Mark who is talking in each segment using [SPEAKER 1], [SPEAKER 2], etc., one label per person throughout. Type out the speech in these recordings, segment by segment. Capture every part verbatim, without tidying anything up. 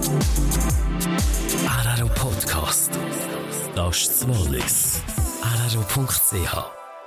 [SPEAKER 1] R R O Podcast. Das ist das Wallis. R R O Punkt C H.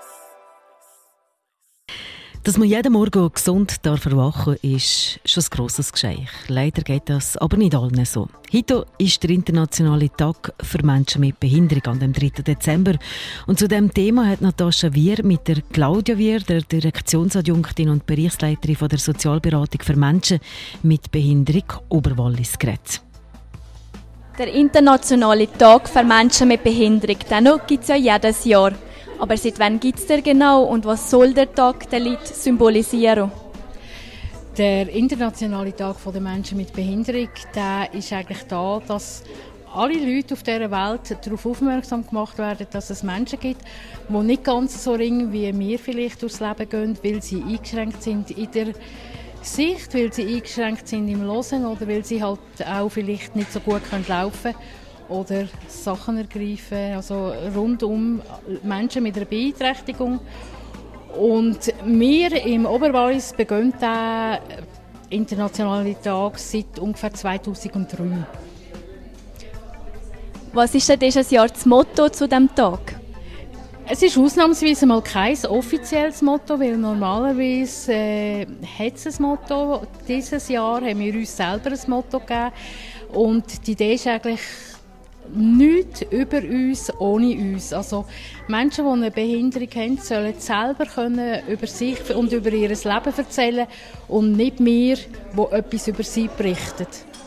[SPEAKER 2] Dass man jeden Morgen gesund darf erwachen darf, ist schon ein grosses Geschenk. Leider geht das aber nicht allen so. Heute ist der internationale Tag für Menschen mit Behinderung an dem dritten Dezember. Und zu diesem Thema hat Natascha Wier mit der Claudia Wier, der Direktionsadjunktin und Bereichsleiterin von der Sozialberatung für Menschen mit Behinderung Oberwallis geredet.
[SPEAKER 3] Der internationale Tag für Menschen mit Behinderung, den gibt es ja jedes Jahr. Aber seit wann gibt es den genau und was soll der Tag den Leuten symbolisieren?
[SPEAKER 4] Der internationale Tag der Menschen mit Behinderung, der ist eigentlich da, dass alle Leute auf dieser Welt darauf aufmerksam gemacht werden, dass es Menschen gibt, die nicht ganz so ringen, wie wir vielleicht durchs Leben gehen, weil sie eingeschränkt sind in der Sicht, weil sie eingeschränkt sind im Hören oder weil sie halt auch vielleicht nicht so gut laufen können oder Sachen ergreifen, also rund um Menschen mit einer Beeinträchtigung. Und wir im Oberwallis begehen den internationalen Tag seit ungefähr zweitausenddrei.
[SPEAKER 3] Was ist denn dieses Jahr das Motto zu diesem Tag?
[SPEAKER 4] Es ist ausnahmsweise mal kein offizielles Motto, weil normalerweise äh, hat es ein Motto. Dieses Jahr haben wir uns selber ein Motto gegeben. Und die Idee ist eigentlich, nichts über uns ohne uns. Also Menschen, die eine Behinderung haben, sollen selber können über sich und über ihr Leben erzählen und nicht wir, die etwas über sie berichten.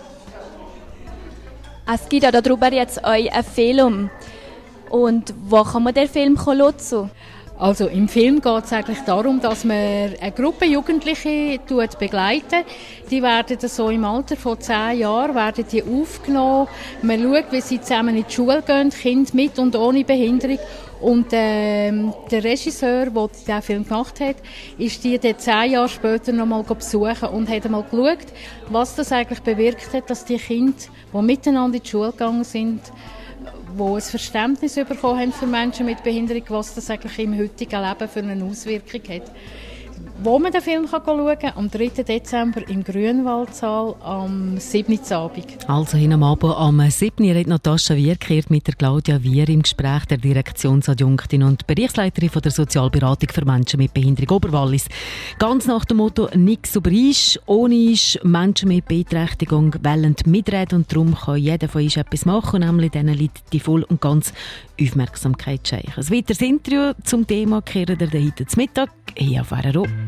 [SPEAKER 3] Es gibt ja darüber jetzt auch einen Film. Und wo kann man den Film schauen?
[SPEAKER 4] Also im Film geht es eigentlich darum, dass man eine Gruppe Jugendliche begleitet. Die werden so im Alter von zehn Jahren werden die aufgenommen. Man schaut, wie sie zusammen in die Schule gehen, Kinder mit und ohne Behinderung. Und ähm, der Regisseur, der diesen Film gemacht hat, ist die dann zehn Jahre später noch mal besuchen und hat einmal geschaut, was das eigentlich bewirkt hat, dass die Kinder, die miteinander in die Schule gegangen sind, die ein Verständnis bekommen haben für Menschen mit Behinderung, was das eigentlich im heutigen Leben für eine Auswirkung hat. Wo man den Film schauen kann, am dritten Dezember im Grünwaldsaal am siebten Abend.
[SPEAKER 2] Also hin am Abend am siebten redet Natascha Wier mit der Claudia Wier im Gespräch, der Direktionsadjunktin und Bereichsleiterin von der Sozialberatung für Menschen mit Behinderung Oberwallis. Ganz nach dem Motto «Nichts über uns, ohne uns». Menschen mit Beeinträchtigung wollen mitreden und darum kann jeder von uns etwas machen, nämlich denen liegt die voll und ganz Aufmerksamkeit schenken. Ein weiteres Interview zum Thema kehren wir heute zum Mittag hier auf R R O.